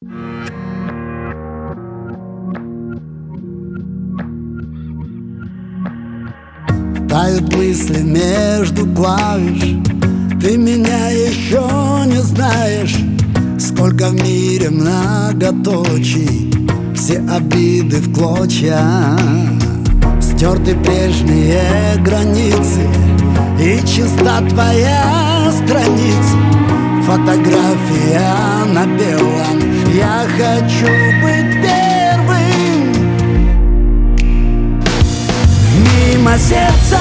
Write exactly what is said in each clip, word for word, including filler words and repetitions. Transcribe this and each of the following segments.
Тают мысли между клавиш. Ты меня еще не знаешь. Сколько в мире многоточий, все обиды в клочья. Стерты прежние границы, и чиста твоя страница. Фотография на белом. Я хочу быть первым. Мимо сердца,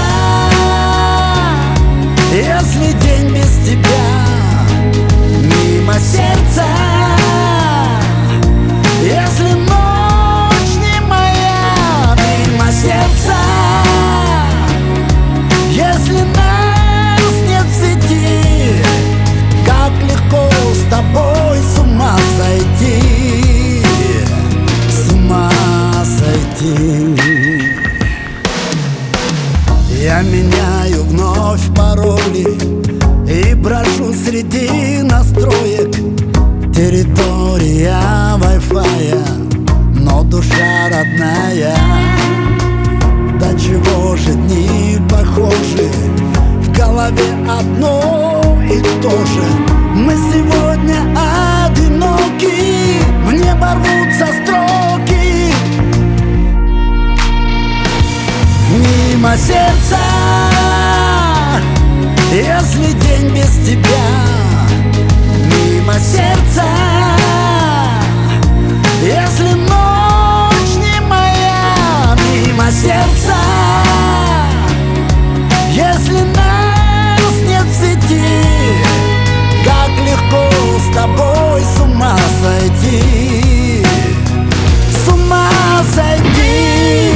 если день без тебя. Мимо сердца, если ночь не моя. Мимо сердца, если нас нет в сети. Как легко с тобой с ума сойти, с ума сойти. Я меняю вновь пароли и брожу среди настроек. Территория вай-фая, но душа родная. До чего же дни похожи, в голове одно и то же. Мы сегодня одиноки, в небо рвутся строки. Мимо сердца, если день без тебя. Мимо сердца, если ночь не моя. Мимо сердца, если нас нет в сети. Как легко с тобой с ума сойти, с ума сойти.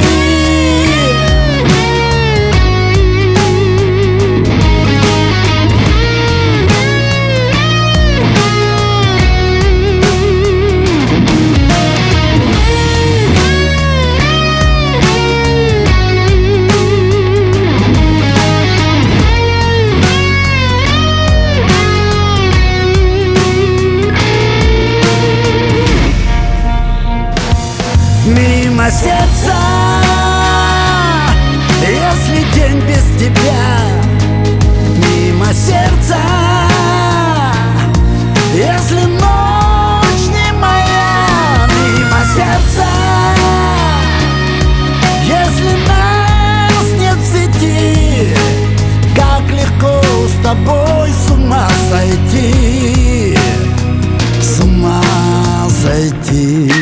Мимо сердца, если день без тебя. Мимо сердца, если ночь не моя. Мимо сердца, если нас нет в сети. Как легко с тобой с ума сойти, с ума сойти.